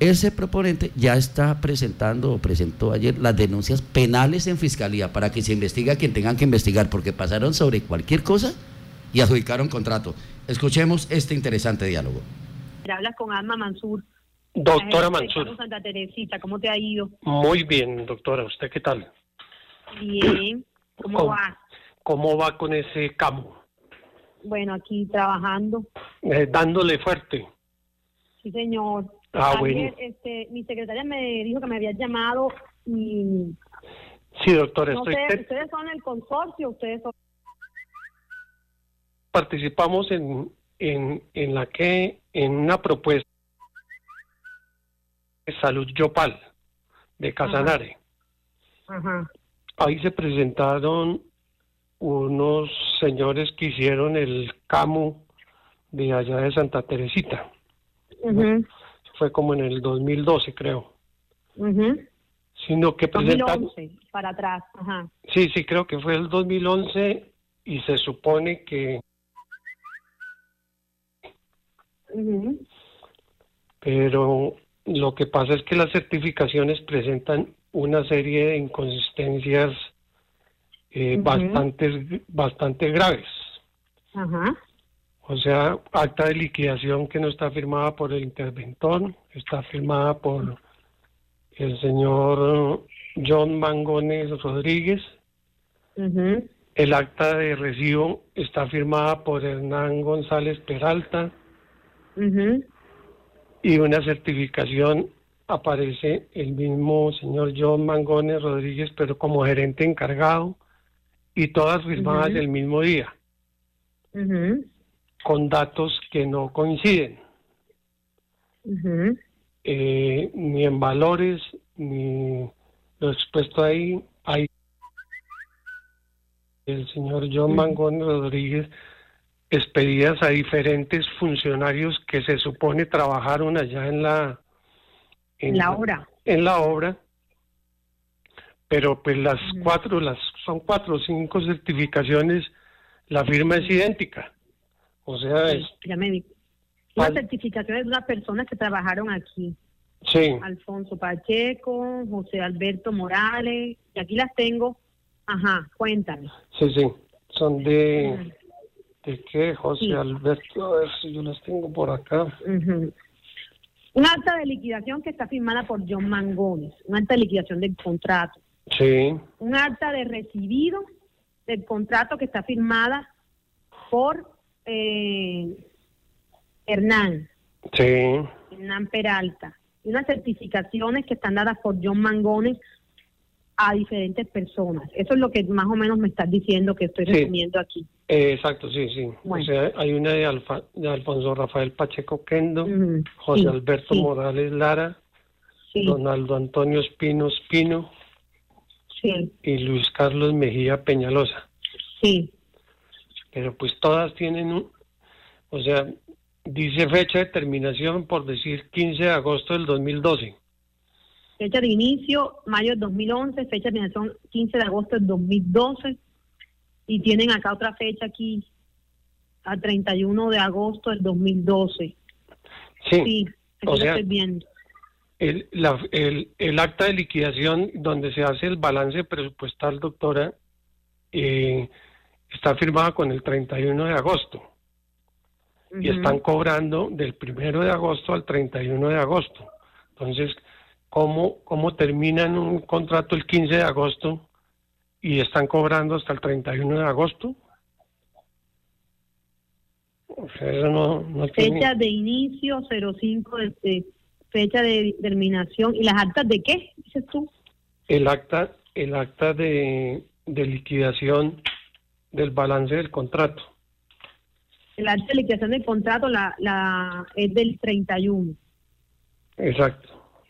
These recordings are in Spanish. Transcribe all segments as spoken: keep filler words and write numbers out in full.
ese proponente ya está presentando o presentó ayer las denuncias penales en fiscalía para que se investigue a quien tengan que investigar, porque pasaron sobre cualquier cosa y adjudicaron contrato. Escuchemos este interesante diálogo. Hablas con Alma Mansur. Doctora Mansur. Santa Teresita, ¿cómo te ha ido? Muy bien, doctora. ¿Usted qué tal? Bien. ¿Cómo, ¿Cómo va? ¿Cómo va con ese camo? Bueno, aquí trabajando. Eh, dándole fuerte. Sí, señor. Ah, Ayer, bueno. este, mi secretaria me dijo que me había llamado y... Sí, doctora, no estoy... sé, ¿ustedes son el consorcio? ¿Ustedes son...? Participamos en, en, en la que, en una propuesta de Salud Yopal, de Casanare. Ajá. Ajá. Ahí se presentaron unos señores que hicieron el camo de allá de Santa Teresita. Uh-huh. Fue como en el dos mil doce, creo. Uh-huh. Sino que presentaron... dos mil once, para atrás. Ajá. Sí, sí, creo que fue el dos mil once y se supone que... Uh-huh. Pero lo que pasa es que las certificaciones presentan una serie de inconsistencias eh, uh-huh. bastante, bastante graves. Ajá. O sea, acta de liquidación que no está firmada por el interventor, está firmada por el señor John Mangones Rodríguez. Uh-huh. El acta de recibo está firmada por Hernán González Peralta. Uh-huh. Y una certificación aparece el mismo señor John Mangones Rodríguez, pero como gerente encargado, y todas firmadas uh-huh. el mismo día. Uh-huh. Con datos que no coinciden, uh-huh. eh, ni en valores, ni lo expuesto ahí. Hay el señor John uh-huh. Mangones Rodríguez expedidas a diferentes funcionarios que se supone trabajaron allá en la en la obra, en la obra, pero pues las uh-huh. cuatro, las son cuatro o cinco certificaciones, la firma es idéntica. O sea, sí, es... Ya me di. Las certificaciones de unas personas que trabajaron aquí. Sí. Alfonso Pacheco, José Alberto Morales, y aquí las tengo. Ajá, cuéntame. Sí, sí, son de... Uh-huh. ¿De qué, José sí. Alberto? A ver si yo las tengo por acá. Uh-huh. Un acta de liquidación que está firmada por John Mangones, un acta de liquidación del contrato. Sí. Un acta de recibido del contrato que está firmada por... Eh, Hernán sí. Hernán Peralta, y unas certificaciones que están dadas por John Mangones a diferentes personas. Eso es lo que más o menos me estás diciendo que estoy resumiendo sí. aquí. Eh, exacto, sí, sí. Bueno. O sea, hay una de, Alfa, de Alfonso Rafael Pacheco Quendo, uh-huh. José sí, Alberto sí. Morales Lara, sí. Donaldo Antonio Espino Espino sí. y Luis Carlos Mejía Peñalosa. Sí. Pero pues todas tienen un, o sea, dice fecha de terminación por decir quince de agosto del dos mil doce. Fecha de inicio, mayo del dos mil once, fecha de terminación quince de agosto del dos mil doce, y tienen acá otra fecha aquí, a treinta y uno de agosto del dos mil doce. Sí, sí o sea, estoy viendo. El, la, el, el acta de liquidación donde se hace el balance presupuestal, doctora, eh, está firmada con el treinta y uno de agosto. Uh-huh. Y están cobrando del primero de agosto al treinta y uno de agosto. Entonces, ¿cómo, cómo terminan un contrato el quince de agosto y están cobrando hasta el treinta y uno de agosto? O sea, eso no, no Fecha tiene... de inicio cero cinco, de, de, fecha de terminación. ¿Y las actas de qué, dices tú? El acta, el acta de, de liquidación del balance del contrato. El acta de liquidación del contrato la, la es del treinta y uno. Exacto.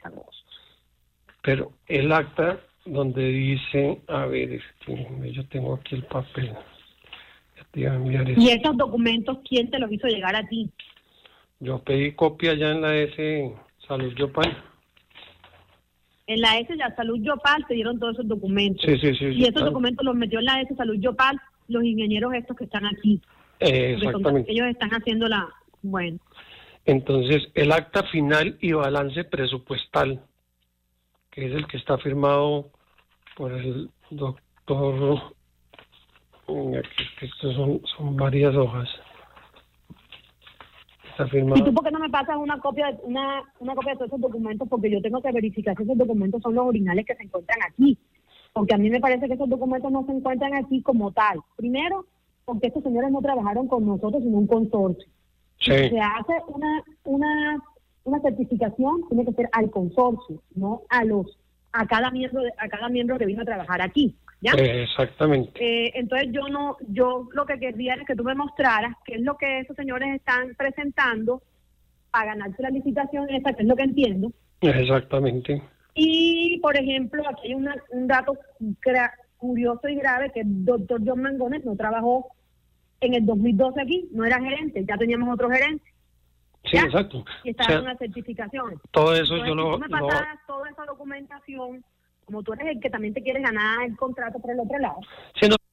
Pero el acta donde dice, a ver, este, yo tengo aquí el papel. Ya te iba a enviar eso. ¿Y estos documentos quién te los hizo llegar a ti? Yo pedí copia ya en la S Salud Yopal. En la S la Salud Yopal te dieron todos esos documentos. Sí, sí, sí. Y sí, esos claro. documentos los metió en la S Salud Yopal los ingenieros estos que están aquí. Eh, exactamente. Ellos están haciendo la... Bueno. Entonces, el acta final y balance presupuestal, que es el que está firmado por el doctor... Aquí, estos son, son varias hojas. Está firmado. ¿Y tú por qué no me pasas una copia de una, una copia de todos esos documentos? Porque yo tengo que verificar si esos documentos son los originales que se encuentran aquí. Porque a mí me parece que esos documentos no se encuentran aquí como tal. Primero, porque estos señores no trabajaron con nosotros, sino un consorcio. Sí. Si se hace una una una certificación, tiene que ser al consorcio, no a los a cada miembro de, a cada miembro que vino a trabajar aquí, ¿ya? Eh, exactamente. Eh, entonces yo no yo lo que quería es que tú me mostraras qué es lo que esos señores están presentando para ganarse la licitación esa, que es lo que entiendo. Exactamente. Y, por ejemplo, aquí hay una, un dato curioso y grave, que el doctor John Mangones no trabajó en el dos mil doce aquí, no era gerente, ya teníamos otro gerente. Sí, ¿ya? exacto. Y estaba O sea, en una certificación. Todo eso Entonces, yo si lo... tú me lo... pasaras toda esa documentación, como tú eres el que también te quieres ganar el contrato por el otro lado. Sí, no,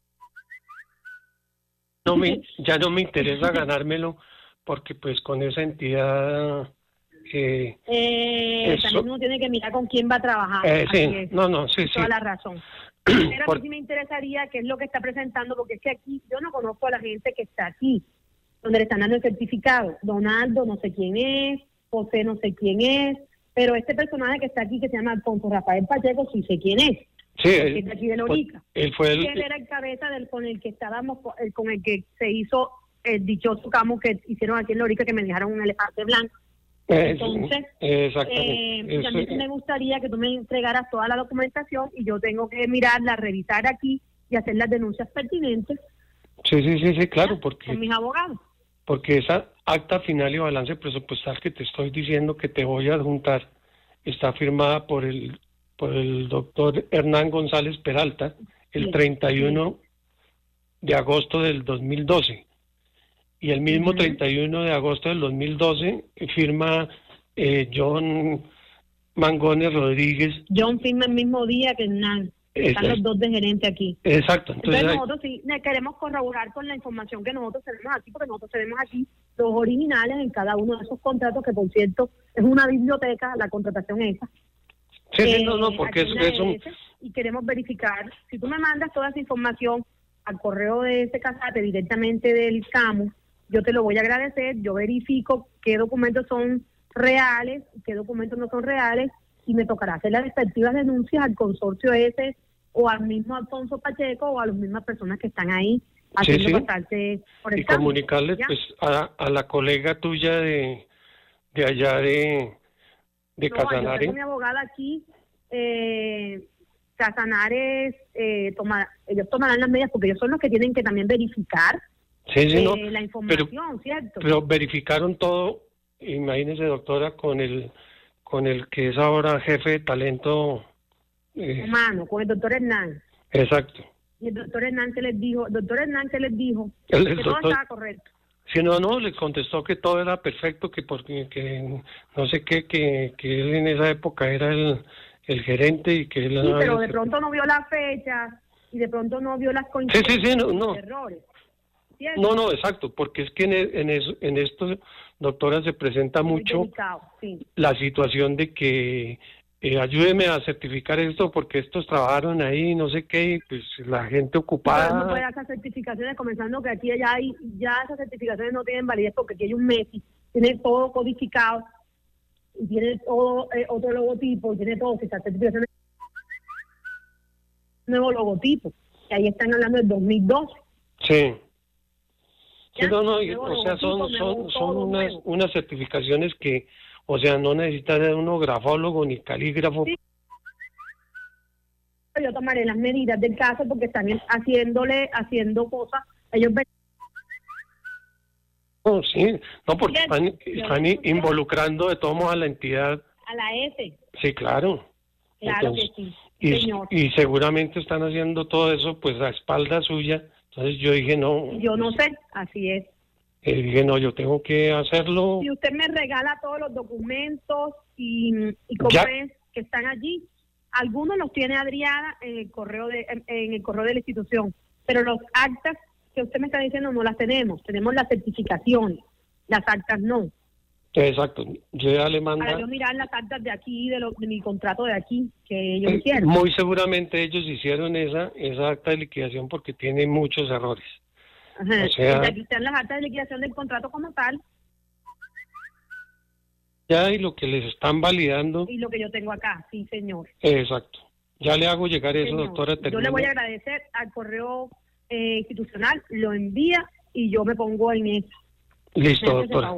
no me, ya no me interesa ganármelo, porque pues con esa entidad... Eh, eh, eso, también uno tiene que mirar con quién va a trabajar. Eh, sí, es, no, no, sí, sí. Toda la razón. Pero Por... a mí sí me interesaría qué es lo que está presentando, porque es que aquí yo no conozco a la gente que está aquí, donde le están dando el certificado. Donaldo no sé quién es, José no sé quién es, pero este personaje que está aquí, que se llama Alfonso Rafael Pacheco, sí sé quién es. Sí, él, es de aquí de Lorica. Él fue el... Él era el cabeza del con el que estábamos, con el que se hizo el dichoso camo que hicieron aquí en Lorica, que me dejaron un elefante blanco. Entonces, eh, eh, a mí sí me gustaría que tú me entregaras toda la documentación y yo tengo que mirarla, revisar aquí y hacer las denuncias pertinentes. Sí, sí, sí, sí, claro, porque... Con mis abogados. Porque esa acta final y balance presupuestal que te estoy diciendo que te voy a adjuntar está firmada por el por el doctor Hernán González Peralta el sí, treinta y uno sí. de agosto del dos mil doce. Y el mismo uh-huh. treinta y uno de agosto del dos mil doce firma eh, John Mangones Rodríguez. John firma el mismo día que Hernán. Están Exacto. Los dos de gerente aquí. Exacto. Entonces, Entonces nosotros sí queremos corroborar con la información que nosotros tenemos aquí, porque nosotros tenemos aquí los originales en cada uno de esos contratos, que por cierto es una biblioteca, la contratación esa. Sí, eh, sí, no, no, porque es, es un... Y queremos verificar, si tú me mandas toda esa información al correo de ese casate directamente del CAMU, yo te lo voy a agradecer, yo verifico qué documentos son reales, qué documentos no son reales, y me tocará hacer las respectivas denuncias al consorcio ese, o al mismo Alfonso Pacheco, o a las mismas personas que están ahí haciendo sí, sí. pasarse por el y campo, comunicarle ¿ya? pues a, a la colega tuya de, de allá de, de no, Casanare. Yo tengo mi abogada aquí, eh, Casanares, eh, toma, ellos tomarán las medidas, porque ellos son los que tienen que también verificar sí, sí, eh, no, la información, pero, ¿cierto? Pero verificaron todo, imagínese, doctora, con el con el que es ahora jefe de talento eh, humano, con el doctor Hernán. Exacto. Y el doctor Hernán que les dijo, doctor Hernán que les dijo el, que el todo doctor, estaba correcto. Sí, no, no, le contestó que todo era perfecto, que porque que no sé qué, que, que él en esa época era el, el gerente y que él... Sí, pero de pronto no vio las fechas y de pronto no vio las coincidencias. Sí, sí, sí, no, no. Errores. ¿Cierto? No, no, exacto, porque es que en, en, eso, en esto, doctora, se presenta Muy mucho delicado, sí. la situación de que eh, ayúdeme a certificar esto porque estos trabajaron ahí, no sé qué, y pues la gente ocupada... No puede hacer certificaciones, comenzando que aquí ya hay, ya esas certificaciones no tienen validez porque aquí hay un Messi, tiene todo codificado y tiene todo eh, otro logotipo, y tiene todo, si esas certificaciones nuevo logotipo, que ahí están hablando del dos mil doce. Sí. Sí, no, no, o sea, son son son unas unas certificaciones que, o sea, no necesita de uno grafólogo ni calígrafo. Sí. Yo tomaré las medidas del caso porque están haciéndole, haciendo cosas, ellos ven... No, sí, no, porque están, están involucrando de todos modos a la entidad. A la F. Sí, claro. Claro Entonces, que sí, y, señor. Y seguramente están haciendo todo eso pues a espalda suya. Entonces yo dije, no... Yo no sé, así es. Eh, dije, no, yo tengo que hacerlo. Si usted me regala todos los documentos y, y cómo ya. es que están allí, algunos los tiene Adriana en el correo de en, en el correo de la institución, pero los actas que usted me está diciendo no las tenemos, tenemos las certificaciones, las actas no. Exacto, yo ya le mando... Para yo mirar las cartas de aquí, de, lo, de mi contrato de aquí, que ellos hicieron. Muy seguramente ellos hicieron esa, esa acta de liquidación porque tiene muchos errores. Ajá. O sea, aquí están las actas de liquidación del contrato como tal. Ya, y lo que les están validando. Y lo que yo tengo acá, sí, señor. Exacto. Ya le hago llegar sí, eso, señor. doctora. Yo termino. le voy a agradecer al correo eh, institucional, lo envía y yo me pongo en eso. Listo, doctora.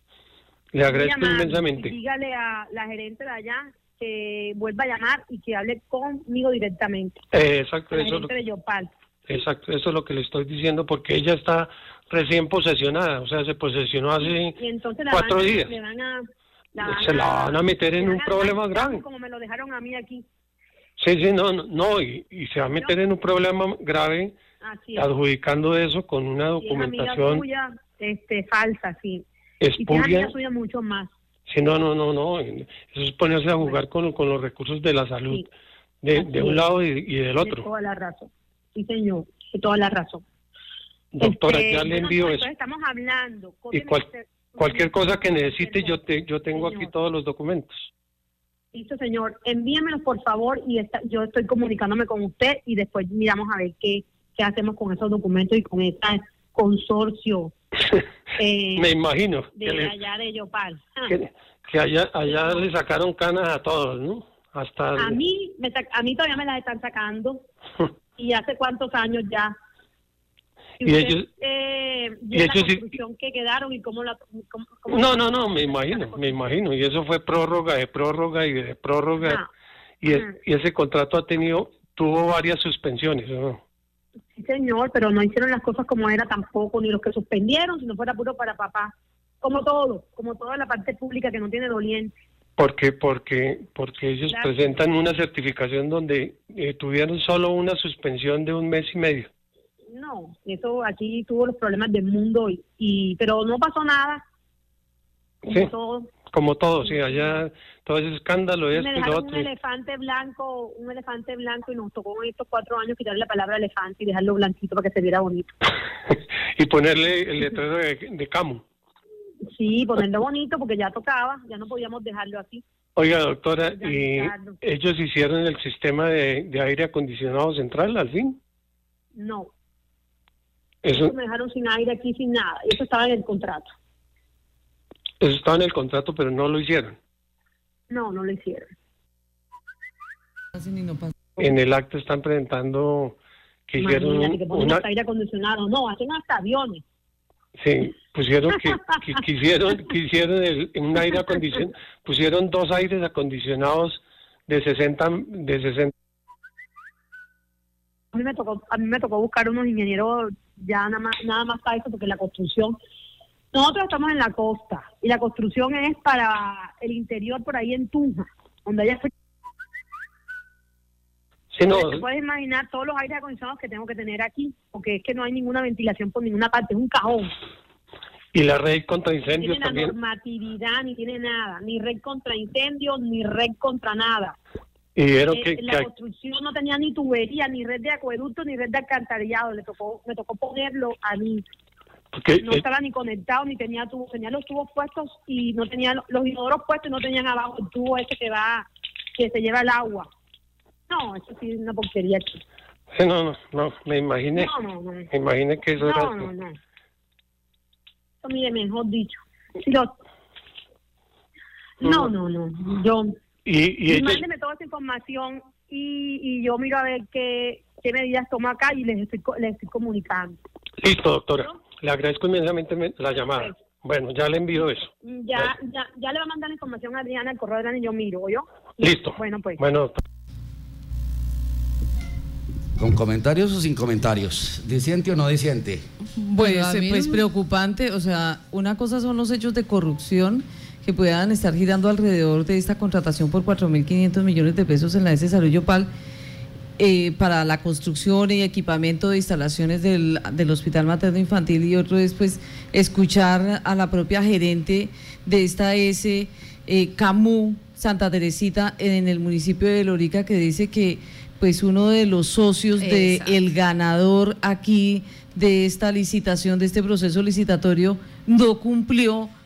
Le agradezco llamar, inmensamente. Dígale a la gerente de allá que vuelva a llamar y que hable conmigo directamente. Eh, exacto. La eso gerente lo, de Yopal. Exacto, eso es lo que le estoy diciendo porque ella está recién posesionada, o sea, se posesionó hace y entonces la cuatro van, días. Le van a, la van se la van a meter en un problema dejar, grave. Como me lo dejaron a mí aquí. Sí, sí, no, no, no y, y se va a meter en un problema grave adjudicando eso con una documentación suya, este, falsa, sí. espuria. Y si suya mucho más. Sí, no, no, no, no, eso es ponerse a jugar con, con los recursos de la salud, sí. de, de un lado y, y del otro. De toda la razón, sí señor, de toda la razón. Doctora, este, ya le envío bueno, eso. Estamos hablando. Y cual, cualquier cosa que necesite, yo te, yo tengo señor. Aquí todos los documentos. Listo, señor. Envíamelos, por favor, y esta, yo estoy comunicándome con usted y después miramos a ver qué, qué hacemos con esos documentos y con ese consorcio. eh, Me imagino. De le, allá de Yopal. Ah. Que, que allá, allá sí. le sacaron canas a todos, ¿no? Hasta a mí, me, a mí todavía me las están sacando. ¿Y hace cuántos años ya? Y, y usted, ellos, eh, y ellos la construcción sí, que quedaron y cómo la cómo, cómo no no no me imagino me imagino y eso fue prórroga de prórroga y de prórroga ah, y, es, y ese contrato ha tenido tuvo varias suspensiones, ¿no? Sí señor, pero no hicieron las cosas como era tampoco, ni los que suspendieron, si no fuera puro para papá, como todo, como toda la parte pública que no tiene doliente. Porque porque porque ellos claro. presentan una certificación donde eh, tuvieron solo una suspensión de un mes y medio. No, eso aquí tuvo los problemas del mundo y, y pero no pasó nada. Como sí, todo. Como todo, sí, allá todo ese escándalo y esto me y lo otro. Un elefante blanco, un elefante blanco y nos tocó en estos cuatro años quitarle la palabra elefante y dejarlo blanquito para que se viera bonito. Y ponerle el letrero de, de Camo. Sí, ponerlo bonito porque ya tocaba, ya no podíamos dejarlo así. Oiga, doctora, ¿y ellos hicieron el sistema de, de aire acondicionado central al fin? No. Eso me dejaron sin aire aquí, sin nada. Eso estaba en el contrato. Eso estaba en el contrato, pero no lo hicieron. No, no lo hicieron. En el acto están presentando que hicieron Imagínate, que ponen una... aire acondicionado. No, hacen hasta aviones. Sí, pusieron que, que quisieron, quisieron el, un aire acondicionado, pusieron dos aires acondicionados de sesenta, de sesenta. A mí me tocó, a mí me tocó buscar unos ingenieros ya nada más, nada más para eso, porque la construcción, nosotros estamos en la costa y la construcción es para el interior por ahí en Tunja, donde haya frío. Sí, no. Te puedes imaginar todos los aires acondicionados que tengo que tener aquí, porque es que no hay ninguna ventilación por ninguna parte, es un cajón. Y la red contra incendios no también. tiene la normatividad, ni tiene nada, ni red contra incendios, ni red contra nada. Y vieron eh, que, la que construcción no tenía ni tubería, ni red de acueducto, ni red de alcantarillado. Le tocó, me tocó ponerlo a mí. Porque, no estaba eh, ni conectado, ni tenía tubo, tenía los tubos puestos y no tenía los inodoros puestos y no tenían abajo el tubo ese que va, que se lleva el agua. No, eso sí es una porquería aquí. Sí, no, no, no, me imaginé. No, no, no. Me imaginé que eso no, era. No, no, no. Eso, mire, mejor dicho. Si lo... No, no, no. Yo. Y, y ellos... Mándeme toda esa información y, y yo miro a ver qué, qué medidas tomo acá y les estoy, les estoy comunicando. Listo, doctora. ¿No? Le agradezco inmensamente la llamada. Okay. Bueno, ya le envío eso. Ya, bueno. ya, ya le va a mandar la información a Adriana al correo de Adriana y yo miro, ¿yo? Listo. Bueno, pues. Bueno, doctor. ¿Con comentarios o sin comentarios? ¿Diciente o no diciente? Pues, pues preocupante, o sea, una cosa son los hechos de corrupción que puedan estar girando alrededor de esta contratación por cuatro mil quinientos millones de pesos en la S. Salud Yopal eh, para la construcción y equipamiento de instalaciones del, del Hospital Materno Infantil, y otro es pues escuchar a la propia gerente de esta S, eh, Camus, Santa Teresita, en el municipio de Lorica, que dice que pues uno de los socios del de ganador aquí de esta licitación, de este proceso licitatorio, no cumplió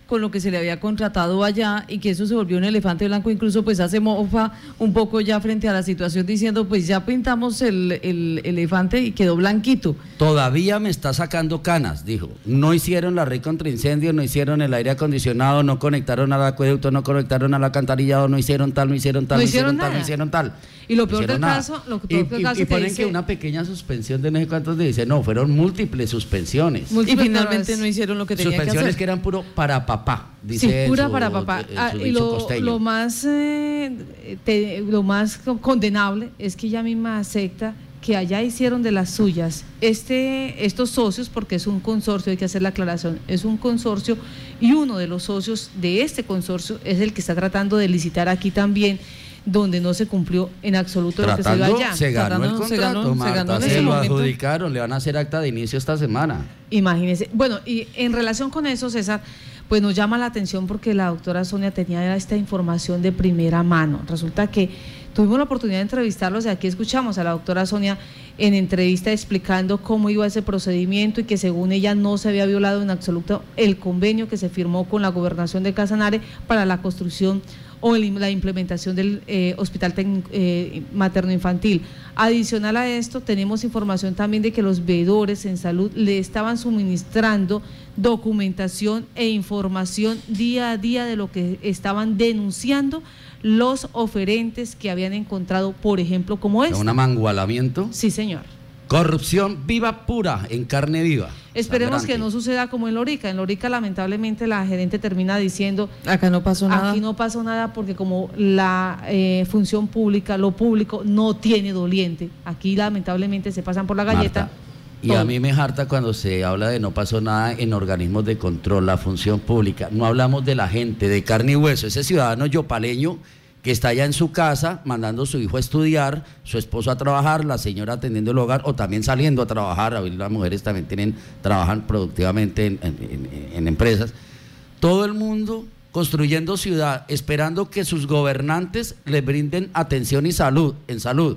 con lo que se le había contratado allá y que eso se volvió un elefante blanco, incluso pues hace mofa un poco ya frente a la situación diciendo pues ya pintamos el, el elefante y quedó blanquito. Todavía me está sacando canas, dijo. No hicieron la ley contra incendios, no hicieron el aire acondicionado, no conectaron al acueducto, no conectaron al alcantarillado, no hicieron tal, no hicieron tal, no, no hicieron, hicieron tal, nada. no hicieron tal. Y lo peor no del nada. caso, lo peor y, del y, caso y que ponen dice, que una pequeña suspensión de no sé cuántos dice, no, fueron múltiples suspensiones. Múltiples, y finalmente no hicieron lo que tenían que hacer. Suspensiones que eran puro para papá, dice. Sí, pura su, para papá. Ah, y lo, lo más eh, te, lo más condenable es que ella misma acepta que allá hicieron de las suyas este estos socios, porque es un consorcio, hay que hacer la aclaración, es un consorcio y uno de los socios de este consorcio es el que está tratando de licitar aquí también, donde no se cumplió en absoluto Tratando, lo que se iba allá. Se ganó Tratando, el contrato, se ganó, Marta, se, ganó en se ese lo momento. adjudicaron, le van a hacer acta de inicio esta semana. Imagínense. Bueno, y en relación con eso, César, pues nos llama la atención porque la doctora Sonia tenía esta información de primera mano. Resulta que tuvimos la oportunidad de entrevistarlos y aquí escuchamos a la doctora Sonia en entrevista explicando cómo iba ese procedimiento y que según ella no se había violado en absoluto el convenio que se firmó con la gobernación de Casanare para la construcción o el, la implementación del eh, hospital eh, materno-infantil. Adicional a esto, tenemos información también de que los veedores en salud le estaban suministrando documentación e información día a día de lo que estaban denunciando los oferentes que habían encontrado, por ejemplo, como este. ¿Un amangualamiento? Sí, señor. Corrupción viva pura, en carne viva. Esperemos Sangrante. que no suceda como en Lorica. En Lorica, lamentablemente, la gerente termina diciendo: acá no pasó nada. Aquí no pasó nada porque como la eh, función pública, lo público no tiene doliente. Aquí, lamentablemente, se pasan por la galleta. Marta, y todo. A mí me harta cuando se habla de no pasó nada en organismos de control, la función pública. No hablamos de la gente, de carne y hueso. Ese ciudadano yopaleño que está allá en su casa mandando a su hijo a estudiar, su esposo a trabajar, la señora atendiendo el hogar o también saliendo a trabajar. A ver, las mujeres también tienen, trabajan productivamente en, en, en, en empresas. Todo el mundo construyendo ciudad, esperando que sus gobernantes les brinden atención y salud, en salud.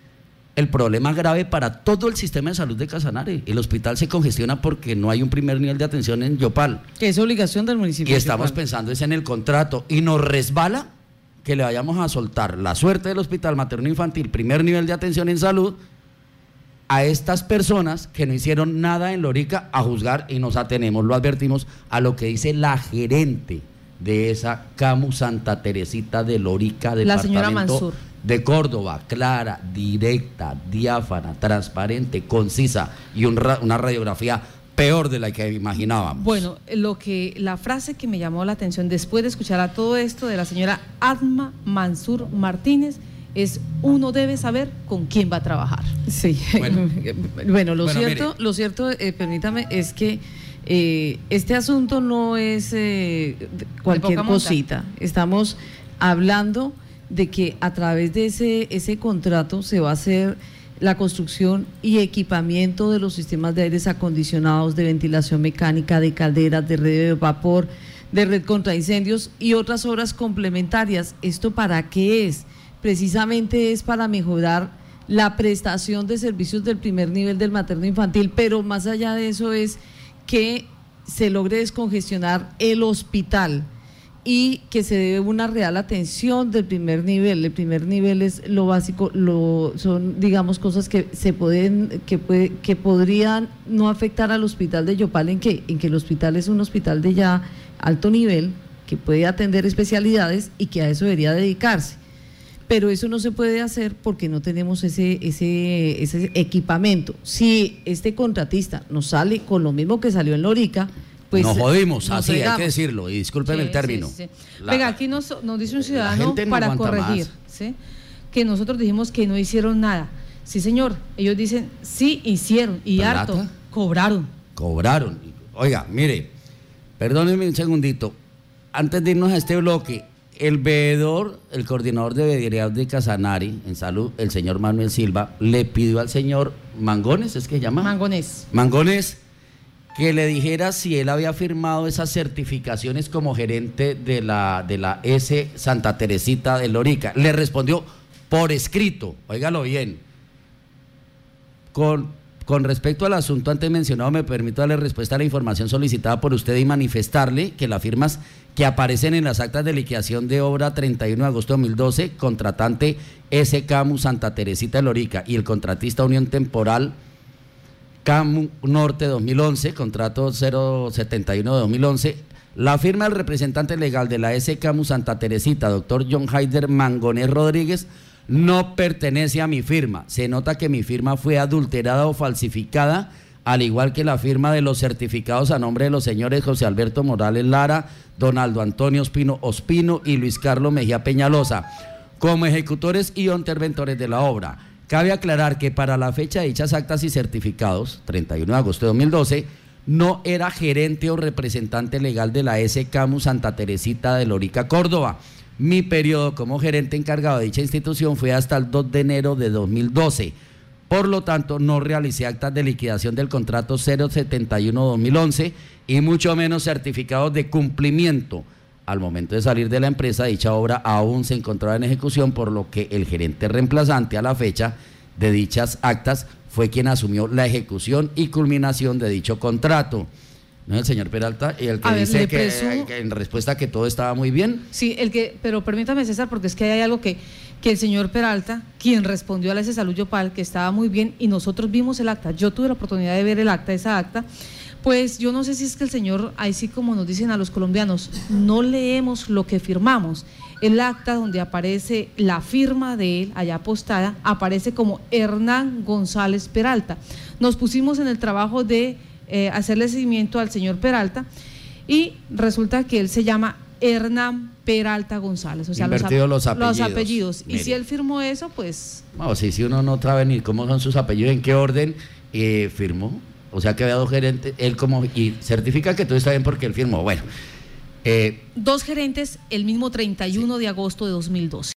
El problema grave para todo el sistema de salud de Casanare. El hospital se congestiona porque no hay un primer nivel de atención en Yopal. Que es obligación del municipio. Y estamos pensando es en el contrato y nos resbala que le vayamos a soltar la suerte del hospital materno-infantil, primer nivel de atención en salud, a estas personas que no hicieron nada en Lorica, a juzgar, y nos atenemos, lo advertimos, a lo que dice la gerente de esa CAMU Santa Teresita de Lorica, la señora departamento Mansur de Córdoba, clara, directa, diáfana, transparente, concisa y un ra una radiografía peor de la que imaginábamos. Bueno, lo que la frase que me llamó la atención después de escuchar a todo esto de la señora Adma Mansur Martínez es: uno debe saber con quién va a trabajar. Sí, bueno, bueno lo, bueno, cierto, lo cierto, eh, permítame, es que eh, este asunto no es eh, cualquier cosita. Estamos hablando de que a través de ese, ese contrato se va a hacer la construcción y equipamiento de los sistemas de aires acondicionados, de ventilación mecánica, de calderas, de red de vapor, de red contra incendios y otras obras complementarias. ¿Esto para qué es? Precisamente es para mejorar la prestación de servicios del primer nivel del materno infantil, pero más allá de eso es que se logre descongestionar el hospital y que se debe una real atención del primer nivel. El primer nivel es lo básico, lo, son digamos cosas que se pueden, que puede, que podrían no afectar al hospital de Yopal, en que, en que el hospital es un hospital de ya alto nivel, que puede atender especialidades y que a eso debería dedicarse. Pero eso no se puede hacer porque no tenemos ese, ese, ese equipamiento. Si este contratista nos sale con lo mismo que salió en Lorica, pues nos jodimos, nos así fregamos. Hay que decirlo, y discúlpeme sí, el término. Sí, sí. La, Venga, aquí nos, nos dice un ciudadano no para corregir, ¿sí? Que nosotros dijimos que no hicieron nada. Sí, señor, ellos dicen sí hicieron y ¿Plata? harto, cobraron. Cobraron. Oiga, mire, perdónenme un segundito, antes de irnos a este bloque, el veedor, el coordinador de veeduría de Casanare en salud, el señor Manuel Silva, le pidió al señor Mangones, ¿es que se llama? Mangones. Mangones, que le dijera si él había firmado esas certificaciones como gerente de la, de la S Santa Teresita de Lorica. Le respondió por escrito, óigalo bien, con, con respecto al asunto antes mencionado, me permito darle respuesta a la información solicitada por usted y manifestarle que las firmas que aparecen en las actas de liquidación de obra treinta y uno de agosto de dos mil doce, contratante S. Camu Santa Teresita de Lorica y el contratista Unión Temporal Camu Norte dos mil once, contrato cero setenta y uno de dos mil once, la firma del representante legal de la S. Camu Santa Teresita, doctor John Haider Mangonés Rodríguez, no pertenece a mi firma. Se nota que mi firma fue adulterada o falsificada, al igual que la firma de los certificados a nombre de los señores José Alberto Morales Lara, Donaldo Antonio Ospino Ospino y Luis Carlos Mejía Peñalosa, como ejecutores y interventores de la obra. Cabe aclarar que para la fecha de dichas actas y certificados, treinta y uno de agosto de dos mil doce, no era gerente o representante legal de la S. Camu Santa Teresita de Lorica, Córdoba. Mi periodo como gerente encargado de dicha institución fue hasta el dos de enero de dos mil doce. Por lo tanto, no realicé actas de liquidación del contrato cero setenta y uno de dos mil once y mucho menos certificados de cumplimiento. Al momento de salir de la empresa, dicha obra aún se encontraba en ejecución, por lo que el gerente reemplazante a la fecha de dichas actas fue quien asumió la ejecución y culminación de dicho contrato. ¿No es el señor Peralta? Y el que a dice ver, que, presumo... que en respuesta que todo estaba muy bien. Sí, el que, pero permítame, César, porque es que hay algo que, que el señor Peralta, quien respondió a la S. Salud Yopal, que estaba muy bien, y nosotros vimos el acta, yo tuve la oportunidad de ver el acta, esa acta, pues yo no sé si es que el señor, ahí sí como nos dicen a los colombianos, no leemos lo que firmamos. El acta donde aparece la firma de él, allá apostada, aparece como Hernán González Peralta. Nos pusimos en el trabajo de Eh, hacerle seguimiento al señor Peralta y resulta que él se llama Hernán Peralta González, o sea, los, Invertido los apellidos. los apellidos. Mire. Y si él firmó eso, pues... No, si, si uno no sabe ni cómo son sus apellidos, en qué orden eh, firmó, o sea que había dos gerentes, él como, y certifica que todo está bien porque él firmó. Bueno. Eh, dos gerentes el mismo treinta y uno sí. de agosto de dos mil doce.